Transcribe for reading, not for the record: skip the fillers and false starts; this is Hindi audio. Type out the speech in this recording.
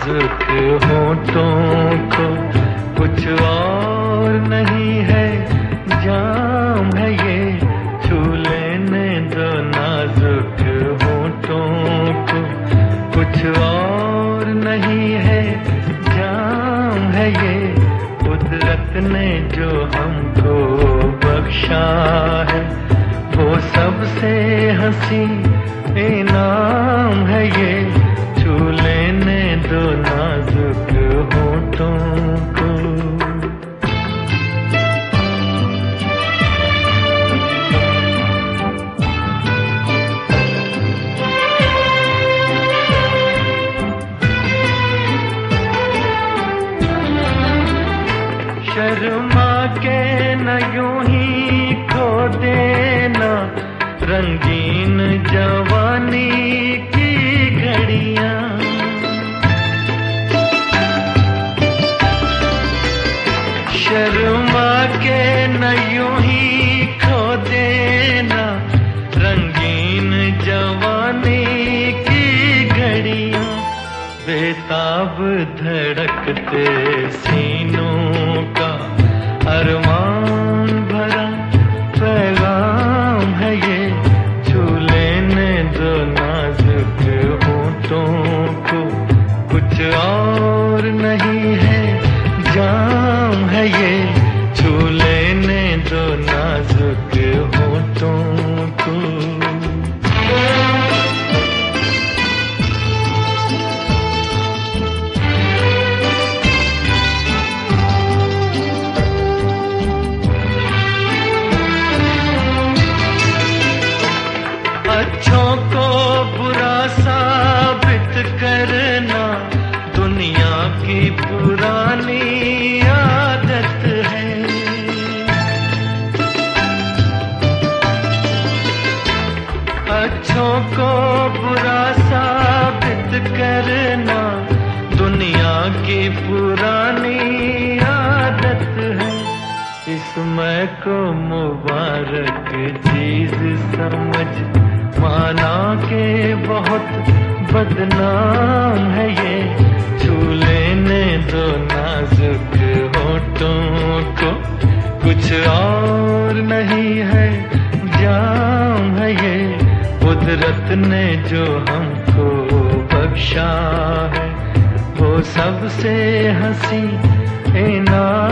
नाजुक होठों को कुछ और नहीं है, जाम है ये, छू लेने दो नाजुक होठों को कुछ और नहीं है, जाम है ये, कुदरत ने जो हमको बख्शा है वो सबसे हंसी इनाम है ये, छू लेने दो नाजुक होठों को। शर्मा के न यूं ही खो देना रंगीन जवानी की घड़ियां, शर्मा के न यूं ही खो देना रंगीन जवानी की घड़ियां, बेताब धड़कते सीनों का अरमान भरा पैगाम है ये, छू लेने दो नाजुक होठों को कुछ और नहीं है, जाम है ये, छू लेने दो नाजुक होठों को। अच्छों को बुरा साबित करना दुनिया की पुरानी आदत है, अच्छों को बुरा साबित करना दुनिया की पुरानी आदत है, इसमें को मुबारक चीज समझ माना के बहुत बदनाम है ये, छू लेने दो नाजुक होठों को कुछ और नहीं है, जाम है ये, कुदरत ने जो हमको बख्शा है वो सबसे हंसी इनाम